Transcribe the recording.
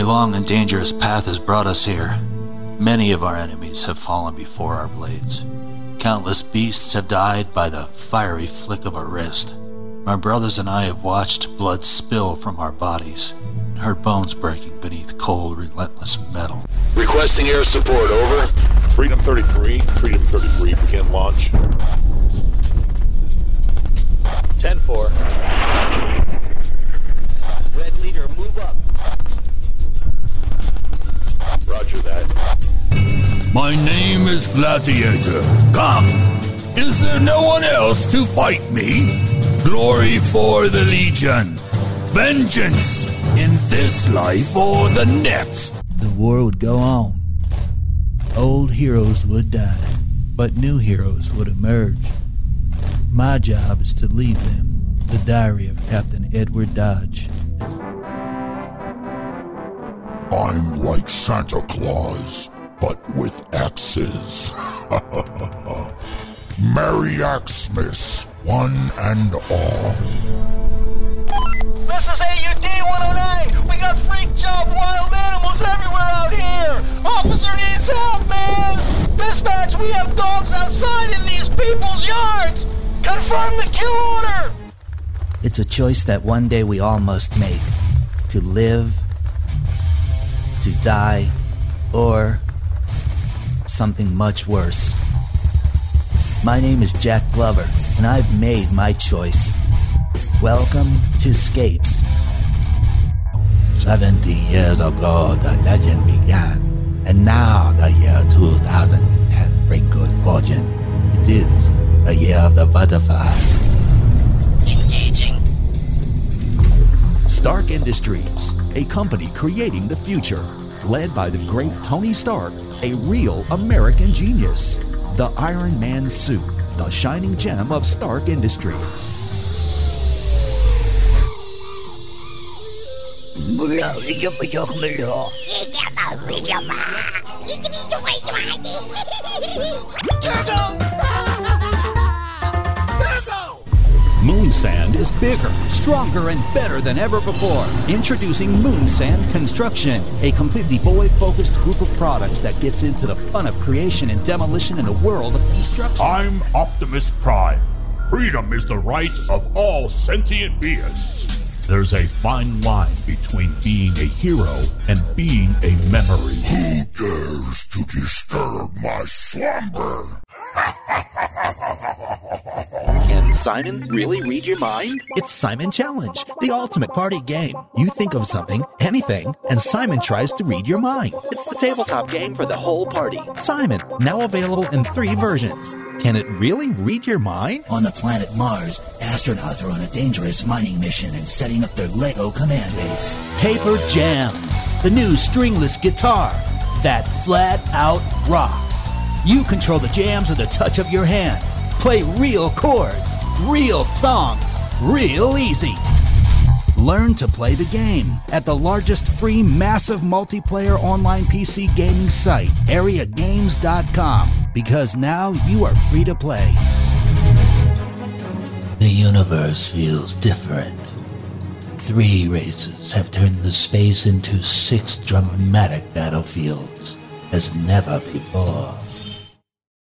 long and dangerous path has brought us here. Many of our enemies have fallen before our blades. Countless beasts have died by the fiery flick of a wrist. My brothers and I have watched blood spill from our bodies and heard bones breaking beneath cold, relentless metal. Requesting air support, over. Freedom 33, begin launch. 10-4. Red leader, move up. Roger that. My name is Gladiator. Come! Is there no one else to fight me? Glory for the Legion. Vengeance in this life or the next. The war would go on. Old heroes would die, but new heroes would emerge. My job is to lead them. The Diary of Captain Edward Dodge. I'm like Santa Claus, but with axes. Merry Axmas, one and all. This is AUD-109. We got freak job wild animals everywhere out here. Officer needs help, man. Dispatch, we have dogs outside in these people's yards. Confirm the kill order. It's a choice that one day we all must make. To live, to die, or something much worse. My name is Jack Glover, and I've made my choice. Welcome to Scapes. 70 years ago, the legend began, and now the year 2010 bring good fortune. It is the year of the butterfly. Engaging. Stark Industries, a company creating the future, led by the great Tony Stark, a real American genius. The Iron Man suit, the shining gem of Stark Industries. Moonsand is bigger, stronger, and better than ever before. Introducing Moonsand Construction, a completely boy-focused group of products that gets into the fun of creation and demolition in the world of construction. I'm Optimus Prime. Freedom is the right of all sentient beings. There's a fine line between being a hero and being a memory. Who dares to disturb my slumber? Can Simon really read your mind? It's Simon Challenge, the ultimate party game. You think of something, anything, and Simon tries to read your mind. It's the tabletop game for the whole party. Simon, now available in 3 versions. Can it really read your mind? On the planet Mars, astronauts are on a dangerous mining mission and setting up their Lego command base. Paper Jams, the new stringless guitar that flat out rocks. You control the jams with a touch of your hand. Play real chords, real songs, real easy. Learn to play the game at the largest free massive multiplayer online PC gaming site, AreaGames.com, because now you are free to play. The universe feels different. 3 races have turned the space into 6 dramatic battlefields as never before.